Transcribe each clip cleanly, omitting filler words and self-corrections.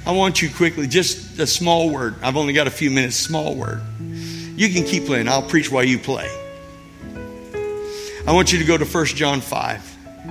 I want you quickly, just a small word. I've only got a few minutes, small word. You can keep playing. I'll preach while you play. I want you to go to 1 John 5.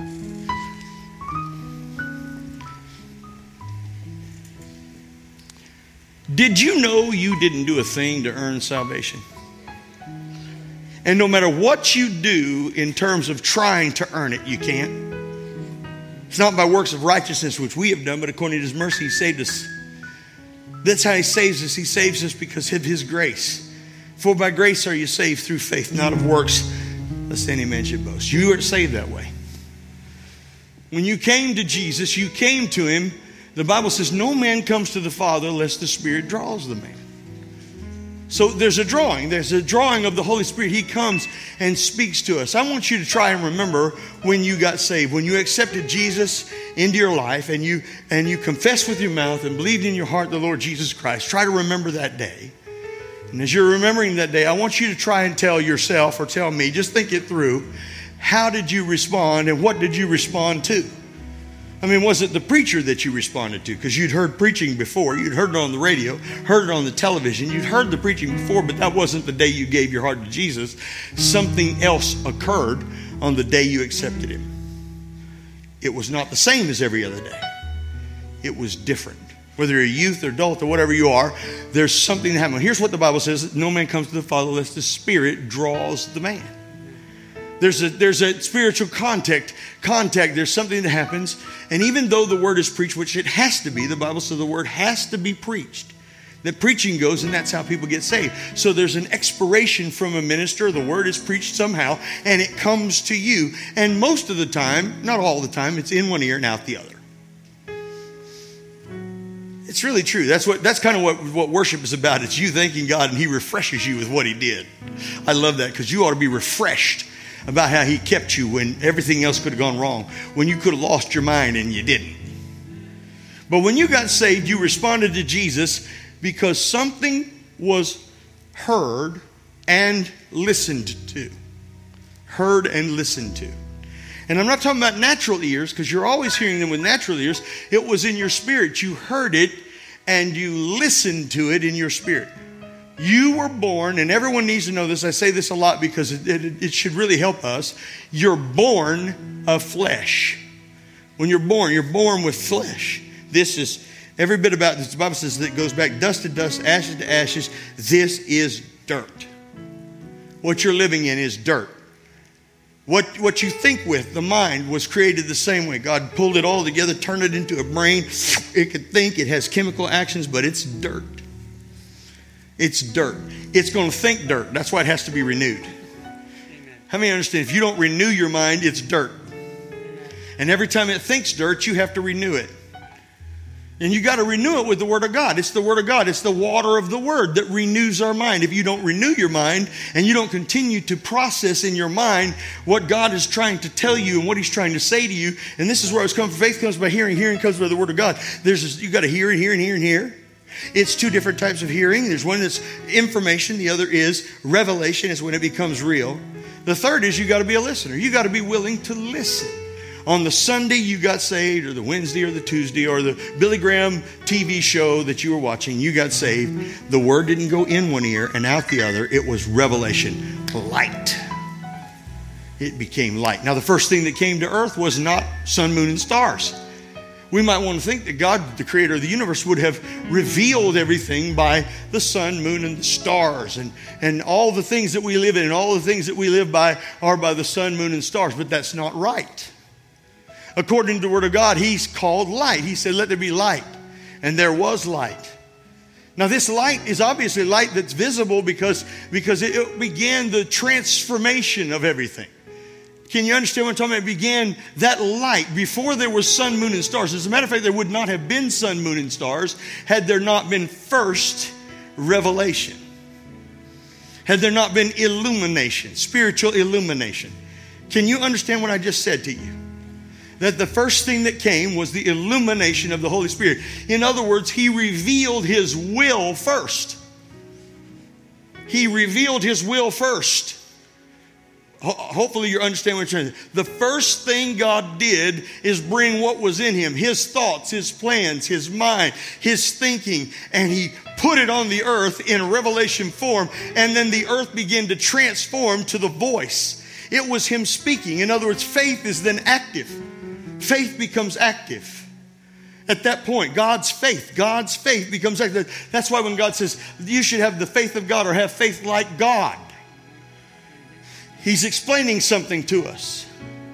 Did you know you didn't do a thing to earn salvation? And no matter what you do in terms of trying to earn it, you can't. It's not by works of righteousness which we have done, but according to his mercy, he saved us. That's how he saves us. He saves us because of his grace. For by grace are you saved through faith, not of works, lest any man should boast. You are saved that way. When you came to Jesus, you came to him. The Bible says, no man comes to the Father unless the Spirit draws the man. So there's a drawing. There's a drawing of the Holy Spirit. He comes and speaks to us. I want you to try and remember when you got saved, when you accepted Jesus into your life and you confessed with your mouth and believed in your heart the Lord Jesus Christ. Try to remember that day. And as you're remembering that day, I want you to try and tell yourself or tell me, just think it through. How did you respond and what did you respond to? I mean, was it the preacher that you responded to? Because you'd heard preaching before. You'd heard it on the radio, heard it on the television. You'd heard the preaching before, but that wasn't the day you gave your heart to Jesus. Something else occurred on the day you accepted him. It was not the same as every other day. It was different. Whether you're a youth or adult or whatever you are, there's something that happened. Here's what the Bible says. No man comes to the Father unless the Spirit draws the man. There's a spiritual contact. There's something that happens. And even though the word is preached, which it has to be, the Bible says the word has to be preached. That preaching goes, and that's how people get saved. So there's an expiration from a minister. The word is preached somehow, and it comes to you. And most of the time, not all the time, it's in one ear and out the other. It's really true. That's kind of what worship is about. It's you thanking God, and he refreshes you with what he did. I love that, because you ought to be refreshed about how he kept you when everything else could have gone wrong, when you could have lost your mind and you didn't. But when you got saved, you responded to Jesus because something was heard and listened to. Heard and listened to. And I'm not talking about natural ears, because you're always hearing them with natural ears. It was in your spirit. You heard it and you listened to it in your spirit. You were born, and everyone needs to know this. I say this a lot because it should really help us. You're born of flesh. When you're born with flesh. This is every bit about this. The Bible says that it goes back dust to dust, ashes to ashes. This is dirt. What you're living in is dirt. What you think with, the mind, was created the same way. God pulled it all together, turned it into a brain. It could think, it has chemical actions, but it's dirt. It's dirt. It's going to think dirt. That's why it has to be renewed. Amen. How many understand? If you don't renew your mind, it's dirt. And every time it thinks dirt, you have to renew it. And you got to renew it with the Word of God. It's the Word of God. It's the water of the Word that renews our mind. If you don't renew your mind and you don't continue to process in your mind what God is trying to tell you and what he's trying to say to you, and this is where it's come from. Faith comes by hearing. Hearing comes by the Word of God. You got to hear and hear and hear and hear. It's two different types of hearing. There's one that's information. The other is revelation. Is when it becomes real. The third is you got to be a listener. You got to be willing to listen. On the Sunday you got saved, or the Wednesday or the Tuesday, or the Billy Graham TV show that you were watching, you got saved. The word didn't go in one ear and out the other. It was revelation. Light. It became light. Now the first thing that came to earth was not sun, moon, and stars. We might want to think that God, the creator of the universe, would have revealed everything by the sun, moon, and the stars. And all the things that we live in and all the things that we live by are by the sun, moon, and stars. But that's not right. According to the Word of God, he's called light. He said, let there be light. And there was light. Now this light is obviously light that's visible because it began the transformation of everything. Can you understand what I'm talking about? It began that light before there was sun, moon, and stars. As a matter of fact, there would not have been sun, moon, and stars had there not been first revelation. Had there not been illumination, spiritual illumination. Can you understand what I just said to you? That the first thing that came was the illumination of the Holy Spirit. In other words, he revealed his will first. He revealed his will first. hopefully you understand what I'm trying to say. The first thing God did is bring what was in him, his thoughts, his plans, his mind, his thinking, and he put it on the earth in revelation form, and then the earth began to transform to the voice. It was him speaking. In other words, faith is then active. Faith becomes active. At that point, God's faith becomes active. That's why when God says, you should have the faith of God or have faith like God, he's explaining something to us.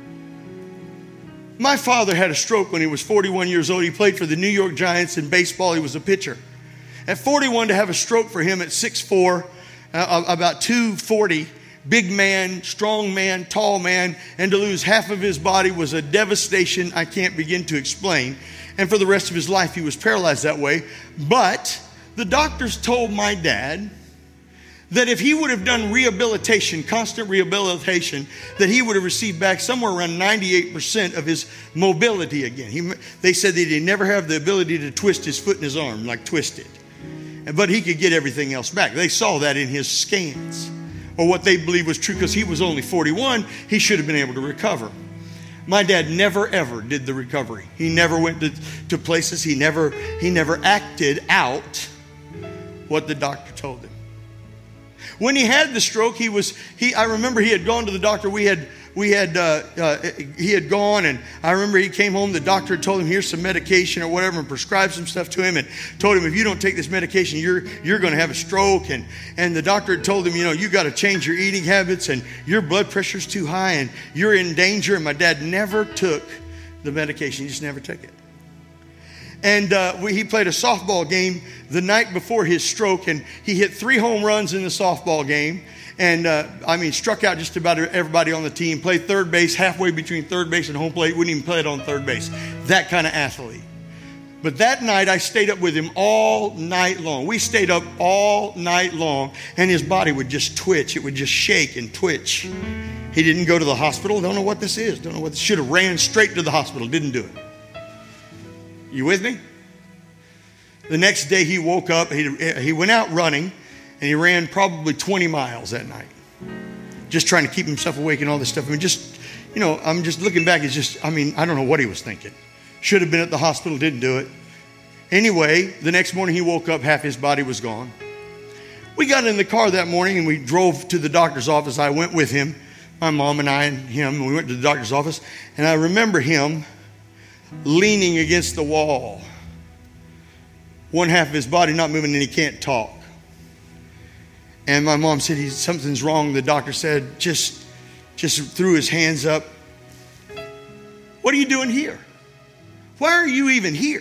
My father had a stroke when he was 41 years old. He played for the New York Giants in baseball. He was a pitcher. At 41, to have a stroke for him at 6'4", about 240, big man, strong man, tall man, and to lose half of his body was a devastation I can't begin to explain. And for the rest of his life, he was paralyzed that way. But the doctors told my dad that if he would have done rehabilitation, constant rehabilitation, that he would have received back somewhere around 98% of his mobility again. They said that he'd never have the ability to twist his foot and his arm, like twist it. But he could get everything else back. They saw that in his scans, or what they believed was true, because he was only 41. He should have been able to recover. My dad never, ever did the recovery. He never went to places. He never acted out what the doctor told him. When he had the stroke, I remember he had gone to the doctor. He had gone, and I remember he came home. The doctor had told him, here's some medication or whatever, and prescribed some stuff to him and told him, if you don't take this medication, you're going to have a stroke. And the doctor had told him, you got to change your eating habits, and your blood pressure's too high, and you're in danger. And my dad never took the medication. He just never took it. And he played a softball game the night before his stroke, and he hit 3 home runs in the softball game. And struck out just about everybody on the team. Played third base, halfway between third base and home plate. Wouldn't even play it on third base. That kind of athlete. But that night, I stayed up with him all night long. We stayed up all night long, and his body would just twitch. It would just shake and twitch. He didn't go to the hospital. Don't know what this is. Should have ran straight to the hospital. Didn't do it. You with me? The next day he woke up, he went out running, and he ran probably 20 miles that night. Just trying to keep himself awake and all this stuff. I'm just looking back, I don't know what he was thinking. Should have been at the hospital, didn't do it. Anyway, the next morning he woke up, half his body was gone. We got in the car that morning and we drove to the doctor's office. I went with him, my mom and I and him, and we went to the doctor's office, and I remember him leaning against the wall. One half of his body not moving, and he can't talk. And my mom said, something's wrong. The doctor said, just threw his hands up. What are you doing here? Why are you even here?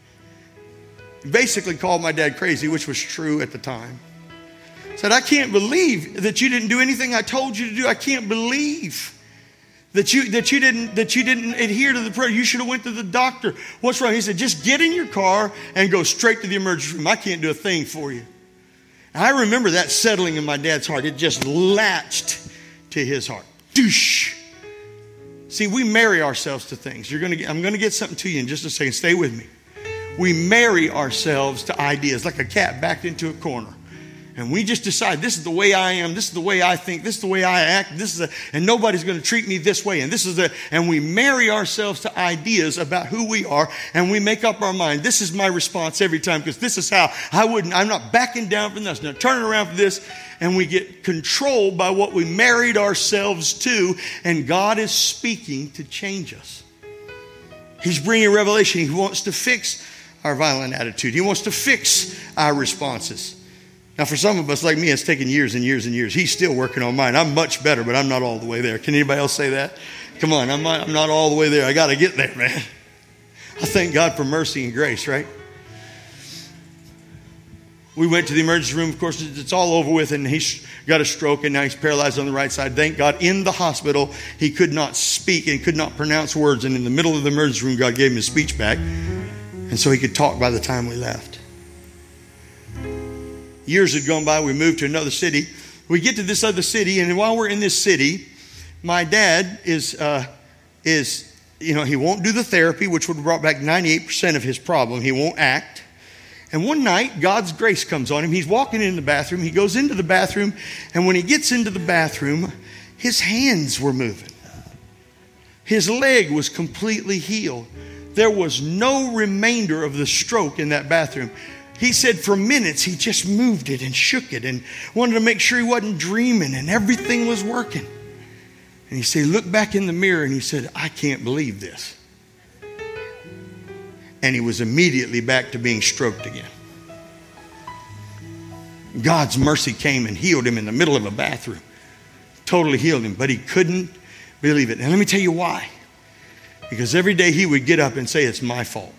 Basically called my dad crazy, which was true at the time. Said, I can't believe that you didn't do anything I told you to do. I can't believe that you didn't adhere to the prayer. You should have went to the doctor. What's wrong? He said, just get in your car and go straight to the emergency room. I can't do a thing for you. And I remember that settling in my dad's heart. It just latched to his heart. Doosh. See, we marry ourselves to things. I'm going to get something to you in just a second. Stay with me. We marry ourselves to ideas like a cat backed into a corner. And we just decide, this is the way I am, this is the way I think, this is the way I act, and nobody's going to treat me this way, and we marry ourselves to ideas about who we are, and we make up our mind. This is my response every time, because this is how I'm not backing down from this, not turning around for this, and we get controlled by what we married ourselves to, and God is speaking to change us. He's bringing revelation. He wants to fix our violent attitude. He wants to fix our responses. Now, for some of us, like me, it's taken years and years and years. He's still working on mine. I'm much better, but I'm not all the way there. Can anybody else say that? Come on, I'm not all the way there. I got to get there, man. I thank God for mercy and grace, right? We went to the emergency room. Of course, it's all over with, and he's got a stroke, and now he's paralyzed on the right side. Thank God, in the hospital, he could not speak and could not pronounce words. And in the middle of the emergency room, God gave him his speech back, and so he could talk by the time we left. Years had gone by. We moved to another city. We get to this other city, and while we're in this city, my dad is he won't do the therapy, which would have brought back 98% of his problem. He won't act. And one night, God's grace comes on him. He's walking in the bathroom. He goes into the bathroom, and when he gets into the bathroom, his hands were moving. His leg was completely healed. There was no remainder of the stroke in that bathroom. He said for minutes he just moved it and shook it and wanted to make sure he wasn't dreaming and everything was working. And he said, look back in the mirror and he said, I can't believe this. And he was immediately back to being stroked again. God's mercy came and healed him in the middle of a bathroom. Totally healed him, but he couldn't believe it. And let me tell you why. Because every day he would get up and say, it's my fault.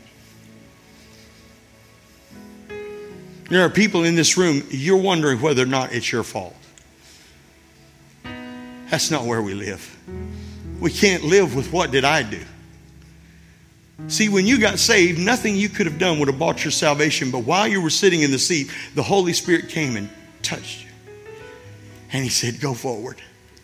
There are people in this room, you're wondering whether or not it's your fault. That's not where we live. We can't live with what did I do. See, when you got saved, nothing you could have done would have bought your salvation. But while you were sitting in the seat, the Holy Spirit came and touched you. And he said, go forward.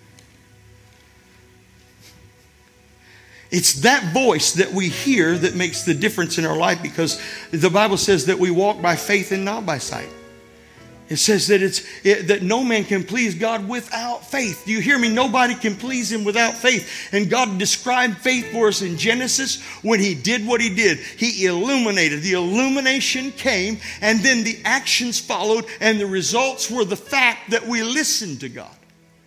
It's that voice that we hear that makes the difference in our life, because the Bible says that we walk by faith and not by sight. It says that that no man can please God without faith. Do you hear me? Nobody can please him without faith. And God described faith for us in Genesis when he did what he did. He illuminated. The illumination came, and then the actions followed, and the results were the fact that we listened to God.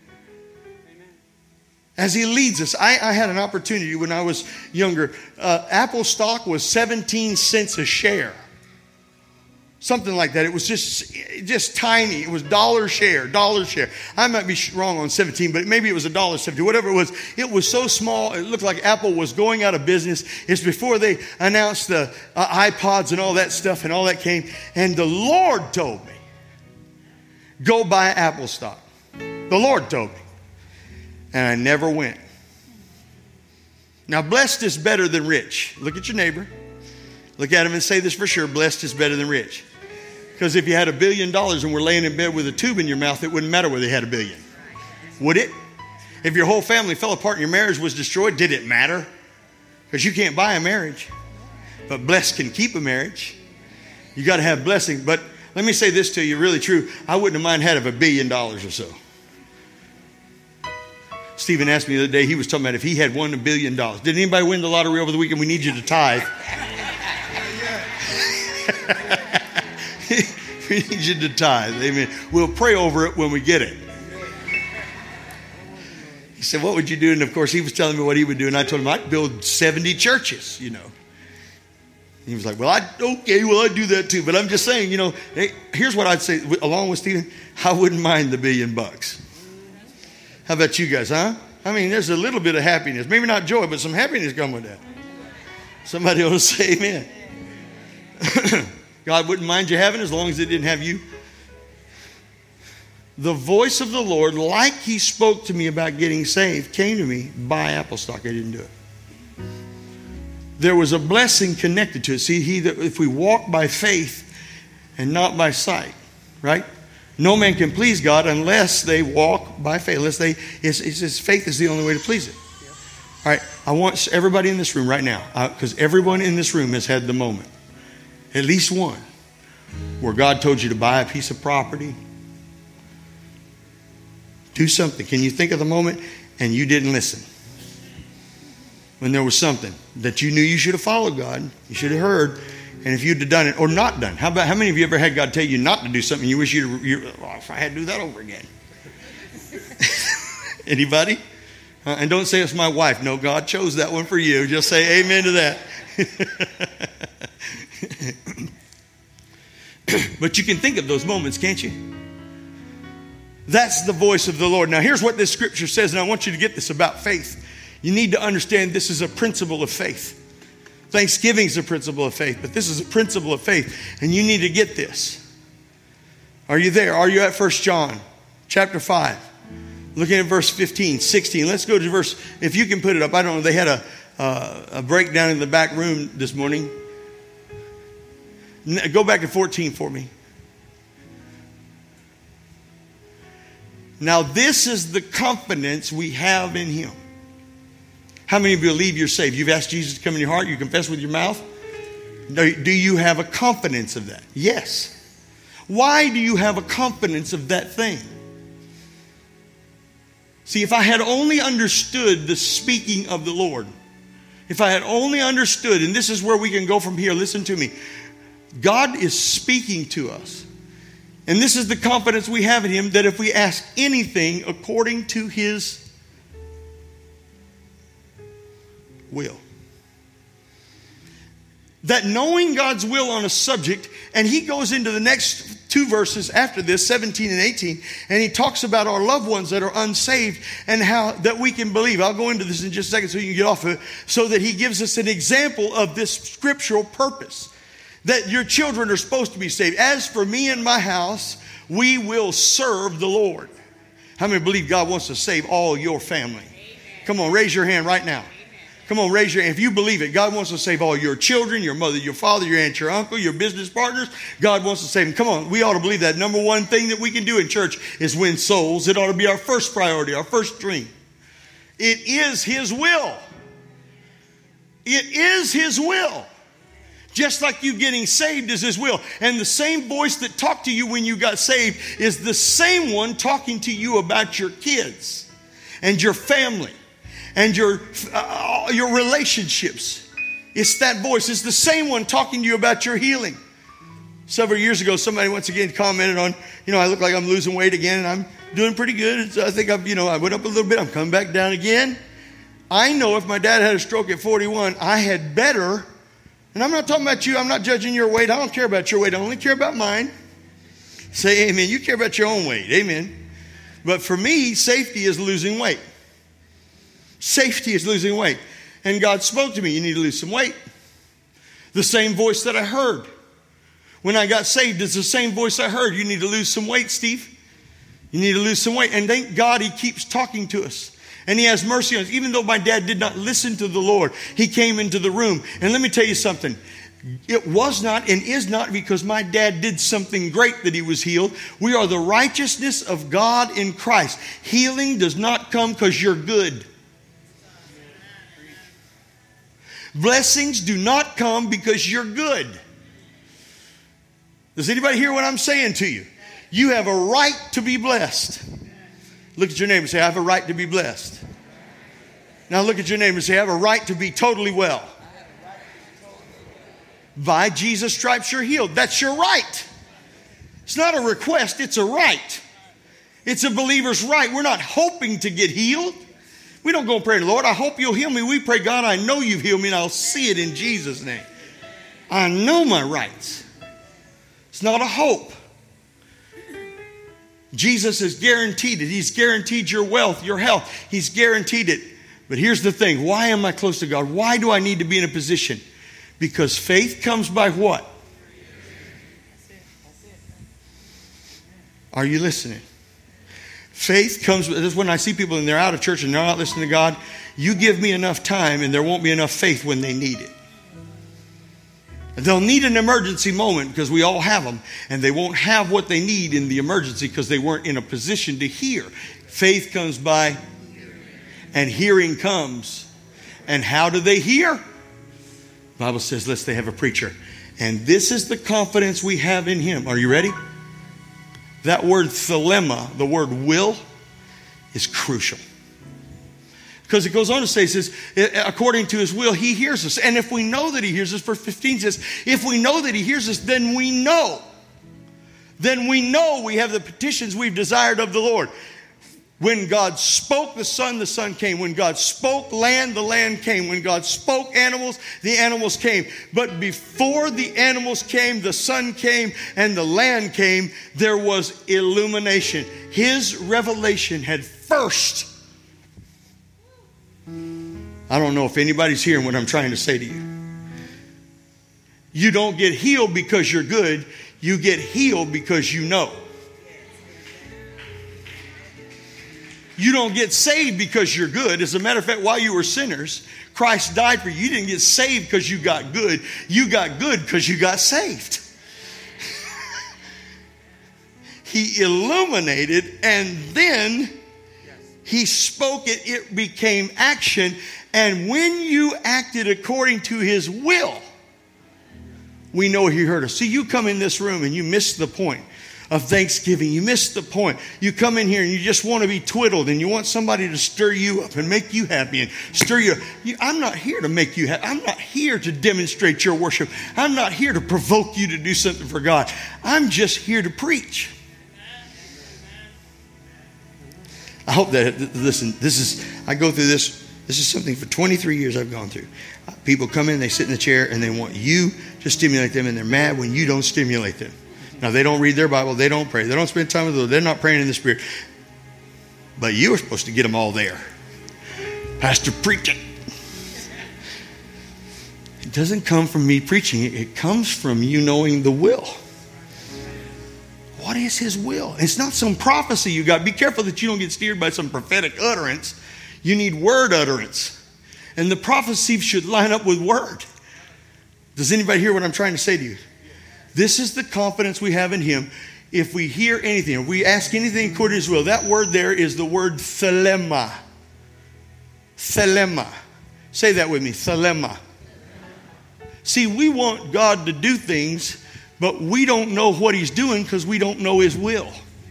As he leads us. I had an opportunity when I was younger. Apple stock was 17 cents a share. Something like that. It was just tiny. It was dollar share. I might be wrong on 17, but maybe it was $1.70. Whatever it was so small. It looked like Apple was going out of business. It's before they announced the iPods and all that stuff, and all that came. And the Lord told me, go buy Apple stock. The Lord told me. And I never went. Now, blessed is better than rich. Look at your neighbor. Look at him and say this for sure. Blessed is better than rich. Because if you had $1 billion and were laying in bed with a tube in your mouth, it wouldn't matter whether you had $1 billion. Would it? If your whole family fell apart and your marriage was destroyed, did it matter? Because you can't buy a marriage. But blessed can keep a marriage. You got to have blessing. But let me say this to you, really true. I wouldn't have mind had of $1 billion or so. Stephen asked me the other day, he was talking about if he had won $1 billion. Did anybody win the lottery over the weekend? We need you to tithe. We need you to tithe. Amen. We'll pray over it when we get it. He said, what would you do? And of course, he was telling me what he would do. And I told him, I'd build 70 churches, you know. He was like, well, I'd do that too. But I'm just saying, you know, hey, here's what I'd say, along with Stephen, I wouldn't mind the $1 billion. How about you guys, huh? I mean, there's a little bit of happiness. Maybe not joy, but some happiness come with that. Somebody ought to say amen. God wouldn't mind you having as long as it didn't have you. The voice of the Lord, like he spoke to me about getting saved, came to me by Apple stock. I didn't do it. There was a blessing connected to it. See, if we walk by faith and not by sight, right? No man can please God unless they walk by faith. Faith is the only way to please it. All right, I want everybody in this room right now, because everyone in this room has had the moment, at least one, where God told you to buy a piece of property, do something. Can you think of the moment and you didn't listen? When there was something that you knew you should have followed God, you should have heard, and if you'd have done it or not done. How many of you ever had God tell you not to do something you wish if I had to do that over again? Anybody? And don't say it's my wife. No, God chose that one for you. Just say amen to that. But you can think of those moments, can't you? That's the voice of the Lord. Now, here's what this scripture says, and I want you to get this about faith. You need to understand this is a principle of faith. Thanksgiving is a principle of faith, but this is a principle of faith, and you need to get this. Are you there? Are you at 1 John chapter 5? Looking at verse 15, 16. Let's go to verse, if you can put it up. I don't know, they had a breakdown in the back room this morning. Go back to 14 for me. Now this is the confidence we have in him. How many of you believe you're saved? You've asked Jesus to come in your heart. You confess with your mouth. Do you have a confidence of that? Yes. Why do you have a confidence of that thing? See, if I had only understood the speaking of the Lord, if I had only understood, and this is where we can go from here, listen to me. God is speaking to us. And this is the confidence we have in Him, that if we ask anything according to His will. That knowing God's will on a subject, and he goes into the next two verses after this, 17 and 18, and he talks about our loved ones that are unsaved and how that we can believe. I'll go into this in just a second so you can get off of it. So that he gives us an example of this scriptural purpose. That your children are supposed to be saved. As for me and my house, we will serve the Lord. How many believe God wants to save all your family? Come on, raise your hand right now. Come on, raise your hand. If you believe it, God wants to save all your children, your mother, your father, your aunt, your uncle, your business partners. God wants to save them. Come on, we ought to believe that. Number one thing that we can do in church is win souls. It ought to be our first priority, our first dream. It is His will. It is His will. Just like you getting saved is His will. And the same voice that talked to you when you got saved is the same one talking to you about your kids and your family and your relationships. It's that voice. It's the same one talking to you about your healing. Several years ago, somebody once again commented on, I look like I'm losing weight again, and I'm doing pretty good. I think I went up a little bit. I'm coming back down again. I know if my dad had a stroke at 41, I had better, and I'm not talking about you. I'm not judging your weight. I don't care about your weight. I only care about mine. Say amen. You care about your own weight. Amen. But for me, safety is losing weight. Safety is losing weight. And God spoke to me, you need to lose some weight. The same voice that I heard when I got saved is the same voice I heard. You need to lose some weight, Steve. You need to lose some weight. And thank God He keeps talking to us. And He has mercy on us. Even though my dad did not listen to the Lord, he came into the room. And let me tell you something. It was not and is not because my dad did something great that he was healed. We are the righteousness of God in Christ. Healing does not come because you're good. Blessings do not come because you're good. Does anybody hear what I'm saying to you? You have a right to be blessed. Look at your neighbor and say, I have a right to be blessed. Now look at your neighbor and say, I have a right to be totally well. By Jesus' stripes you're healed. That's your right. It's not a request, it's a right. It's a believer's right. We're not hoping to get healed. We don't go and pray, Lord, I hope you'll heal me. We pray, God, I know you've healed me, and I'll see it in Jesus' name. I know my rights. It's not a hope. Jesus has guaranteed it. He's guaranteed your wealth, your health. He's guaranteed it. But here's the thing. Why am I close to God? Why do I need to be in a position? Because faith comes by what? Are you listening? Faith comes, this is when I see people and they're out of church and they're not listening to God. You give me enough time and there won't be enough faith when they need it. They'll need an emergency moment because we all have them. And they won't have what they need in the emergency because they weren't in a position to hear. Faith comes by and hearing comes. And how do they hear? The Bible says, lest they have a preacher. And this is the confidence we have in Him. Are you ready? That word thelema, the word will, is crucial. Because it goes on to say, it says, according to His will, He hears us. And if we know that He hears us, verse 15 says, if we know that He hears us, then we know. Then we know we have the petitions we've desired of the Lord. When God spoke the Son came. When God spoke land, the land came. When God spoke animals, the animals came. But before the animals came, the Son came, and the land came, there was illumination. His revelation had first. I don't know if anybody's hearing what I'm trying to say to you. You don't get healed because you're good. You get healed because you know. You don't get saved because you're good. As a matter of fact, while you were sinners, Christ died for you. You didn't get saved because you got good. You got good because you got saved. He illuminated and then He spoke it. It became action. And when you acted according to His will, we know He heard us. See, you come in this room and you miss the point of thanksgiving. You miss the point. You come in here and you just want to be twiddled and you want somebody to stir you up and make you happy and stir you up. I'm not here to make you happy. I'm not here to demonstrate your worship. I'm not here to provoke you to do something for God. I'm just here to preach. I hope that, listen, I go through this. This is something for 23 years I've gone through. People come in, they sit in the chair, and they want you to stimulate them, and they're mad when you don't stimulate them. Now, they don't read their Bible. They don't pray. They don't spend time with the Lord. They're not praying in the Spirit. But you are supposed to get them all there. Pastor, preach it. It doesn't come from me preaching it. It comes from you knowing the will. What is His will? It's not some prophecy you got. Be careful that you don't get steered by some prophetic utterance. You need word utterance. And the prophecy should line up with word. Does anybody hear what I'm trying to say to you? This is the confidence we have in Him. If we hear anything, if we ask anything according to His will, that word there is the word thelema. Thelema. Say that with me, thelema. See, we want God to do things, but we don't know what He's doing because we don't know His will.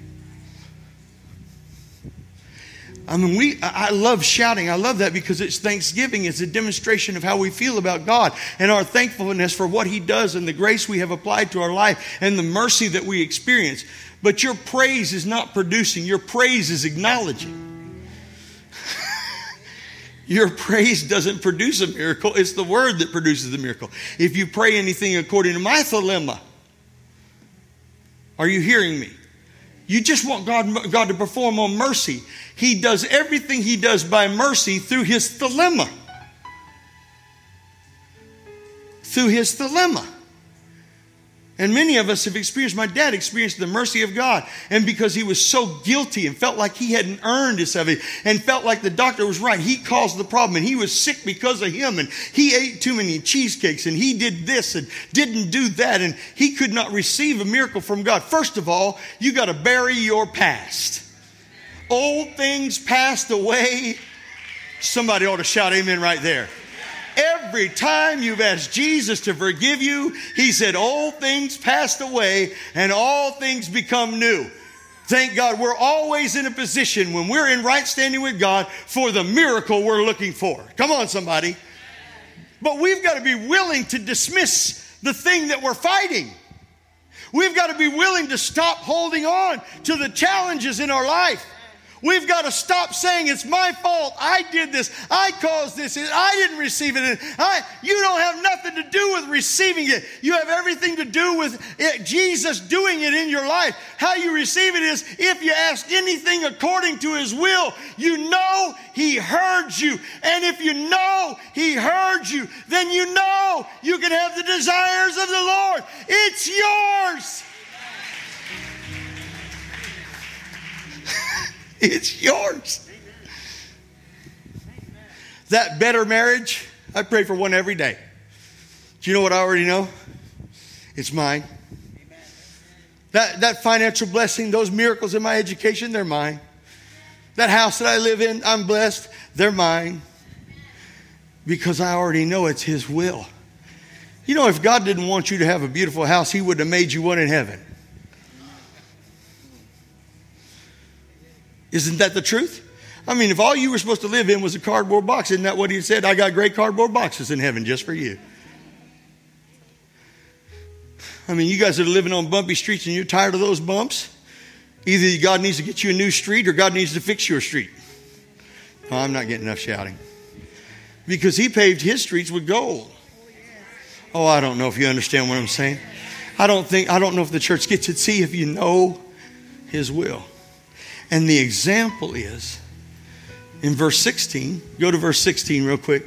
I mean, I love shouting. I love that because it's Thanksgiving. It's a demonstration of how we feel about God and our thankfulness for what He does and the grace we have applied to our life and the mercy that we experience. But your praise is not producing. Your praise is acknowledging. Your praise doesn't produce a miracle. It's the word that produces the miracle. If you pray anything according to my thelema, are you hearing me? You just want God to perform on mercy. He does everything He does by mercy through His thelema. Through His thelema. And many of us have experienced, my dad experienced the mercy of God. And because he was so guilty and felt like he hadn't earned his salvation and felt like the doctor was right, he caused the problem and he was sick because of him and he ate too many cheesecakes and he did this and didn't do that and he could not receive a miracle from God. First of all, you got to bury your past. Old things passed away. Somebody ought to shout amen right there. Every time you've asked Jesus to forgive you, He said, old things passed away and all things become new. Thank God we're always in a position when we're in right standing with God for the miracle we're looking for. Come on, somebody. But we've got to be willing to dismiss the thing that we're fighting. We've got to be willing to stop holding on to the challenges in our life. We've got to stop saying it's my fault. I did this. I caused this. I didn't receive it. You don't have nothing to do with receiving it. You have everything to do with it, Jesus doing it in your life. How you receive it is if you ask anything according to His will, you know He heard you. And if you know He heard you, then you know you can have the desires of the Lord. It's yours. It's yours. That better marriage, I pray for one every day. Do you know what I already know? It's mine. That financial blessing, those miracles in my education, they're mine. That house that I live in, I'm blessed, they're mine. Because I already know it's His will. You know, if God didn't want you to have a beautiful house, He wouldn't have made you one in heaven. Isn't that the truth? I mean, if all you were supposed to live in was a cardboard box, isn't that what He said? I got great cardboard boxes in heaven just for you. I mean, you guys that are living on bumpy streets and you're tired of those bumps, either God needs to get you a new street or God needs to fix your street. Oh, I'm not getting enough shouting. Because He paved His streets with gold. Oh, I don't know if you understand what I'm saying. I don't know if the church gets it. See if you know His will. And the example is in verse 16. Go to verse 16 real quick.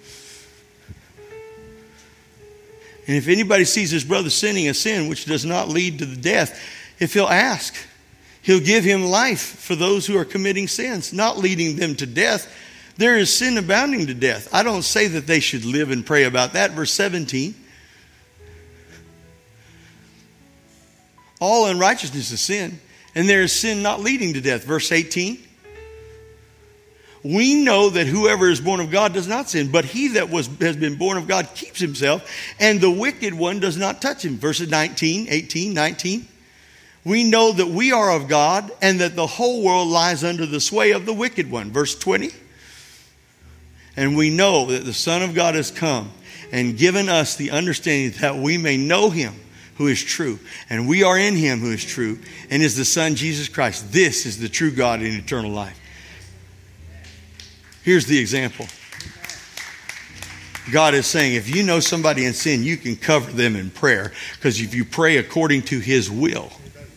And if anybody sees his brother sinning a sin which does not lead to the death, if he'll ask, He'll give him life for those who are committing sins, not leading them to death. There is sin abounding to death. I don't say that they should live and pray about that. Verse 17. All unrighteousness is sin. And there is sin not leading to death. Verse 18. We know that whoever is born of God does not sin, but he that has been born of God keeps himself, and the wicked one does not touch him. Verses 19, 18, 19. we know that we are of God and that the whole world lies under the sway of the wicked one. Verse 20. And we know that the Son of God has come and given us the understanding that we may know him who is true. And we are in him who is true and is the Son, Jesus Christ. This is the true God in eternal life. Here's the example. God is saying, if you know somebody in sin, you can cover them in prayer. Because if you pray according to his will.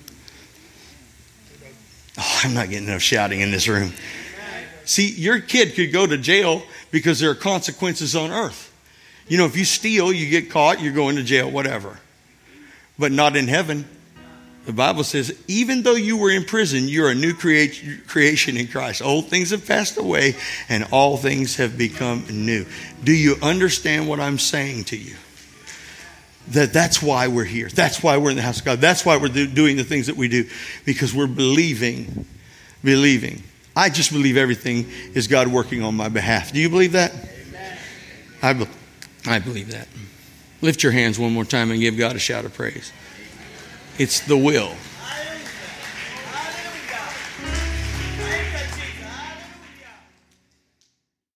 Oh, I'm not getting enough shouting in this room. See, your kid could go to jail because there are consequences on earth. You know, if you steal, you get caught, you're going to jail, whatever. But not in heaven. The Bible says, even though you were in prison, you're a new creation in Christ. Old things have passed away and all things have become new. Do you understand what I'm saying to you? That's why we're here. That's why we're in the house of God. That's why we're doing the things that we do. Because we're believing. I just believe everything is God working on my behalf. Do you believe that? Amen. I believe that. Lift your hands one more time and give God a shout of praise. It's the will.